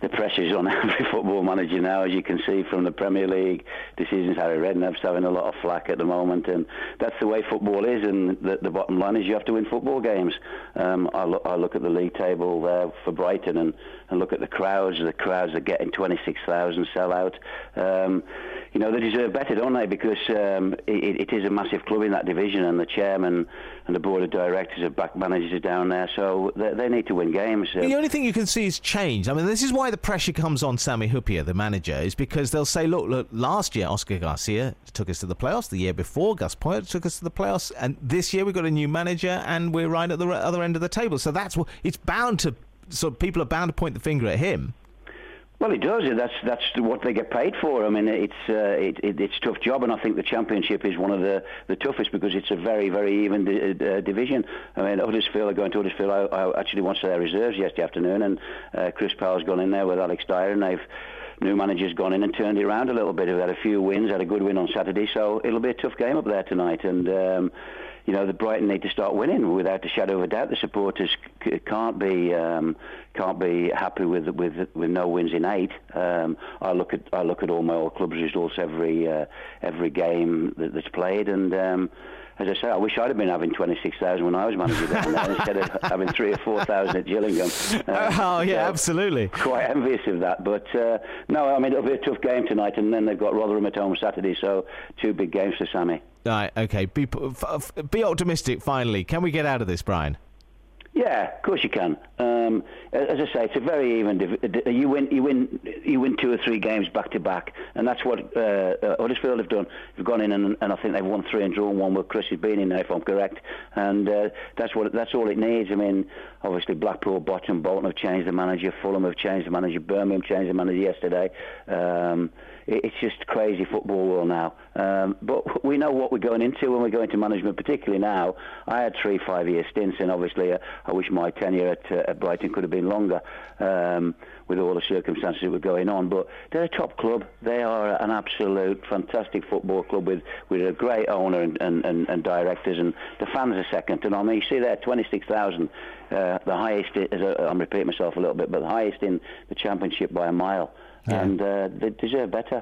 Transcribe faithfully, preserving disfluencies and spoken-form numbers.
the pressure's on every football manager now, as you can see from the Premier League decisions. Harry Redknapp's having a lot of flack at the moment, and that's the way football is. And the, the bottom line is you have to win football games. Um, I, look, I look at the league table there for Brighton and, and look at the crowds. The crowds are getting twenty-six thousand sell out. Um, you know, they deserve better, don't they? Because um, it, it is a massive club in that division, and the chairman and the board of directors have backed managers down there, so they, they need to win games. The only thing you can see is change. I mean, this is why the pressure comes on Sami Hyypiä, the manager, is because they'll say, look, look, last year Oscar Garcia took us to the playoffs, the year before Gus Poyet took us to the playoffs, and this year we've got a new manager and we're right at the other end of the table. So that's what it's bound to, so people are bound to point the finger at him. Well, it does. That's that's what they get paid for. I mean, it's uh, it, it, it's a tough job, and I think the Championship is one of the, the toughest because it's a very, very even di- uh, division. I mean, Huddersfield are going to Huddersfield. I, I actually watched their reserves yesterday afternoon, and uh, Chris Powell's gone in there with Alex Dyer, and they've new manager's gone in and turned it around a little bit. They've had a few wins, had a good win on Saturday, so it'll be a tough game up there tonight. And um, you know, the Brighton need to start winning without a shadow of a doubt. The supporters c- can't be um, can't be happy with with with no wins in eight. Um, I look at I look at all my old clubs' results every uh, every game that, that's played, and um, as I say, I wish I'd have been having twenty-six thousand when I was manager down there instead of having three or four thousand at Gillingham. Uh, oh yeah, so absolutely. Quite envious of that, but uh, no, I mean it'll be a tough game tonight, and then they've got Rotherham at home Saturday, so two big games for Sammy. Right, okay. Be be optimistic. Finally, can we get out of this, Brian? Yeah, of course you can. Um, as I say, it's a very even. Div- you win, you win, you win two or three games back to back, and that's what uh, Huddersfield have done. They've gone in, and, and I think they've won three and drawn one with Chris has been in there, if I'm correct. And uh, that's what that's all it needs. I mean, obviously Blackpool, Bolton, Bolton have changed the manager. Fulham have changed the manager. Birmingham changed the manager yesterday. Um, It's just crazy football world now. Um, but we know what we're going into when we go into management, particularly now. I had three five-year stints, and obviously uh, I wish my tenure at, uh, at Brighton could have been longer um, with all the circumstances that were going on. But they're a top club. They are an absolute fantastic football club with, with a great owner and, and, and, and directors, and the fans are second. And I mean, you see there, twenty-six thousand, uh, the highest, as a, I'm repeating myself a little bit, but the highest in the Championship by a mile. Yeah. And uh, they deserve better.